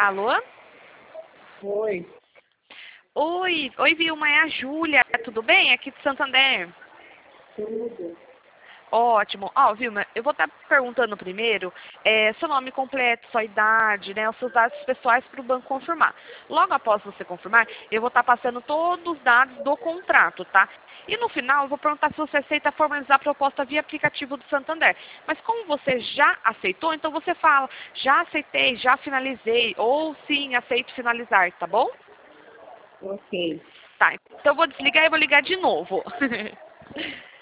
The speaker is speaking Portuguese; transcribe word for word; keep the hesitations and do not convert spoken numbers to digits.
Alô? Oi. Oi, oi Vilma, é a Júlia, tudo bem? Aqui de Santander. Tudo. Ótimo. Ó, Vilma, eu vou estar perguntando primeiro é, seu nome completo, sua idade, né, os seus dados pessoais para o banco confirmar. Logo após você confirmar, eu vou estar passando todos os dados do contrato, tá? E no final eu vou perguntar se você aceita formalizar a proposta via aplicativo do Santander. Mas como você já aceitou, então você fala, já aceitei, já finalizei, ou sim, aceito finalizar, tá bom? Ok. Tá, então eu vou desligar e vou ligar de novo.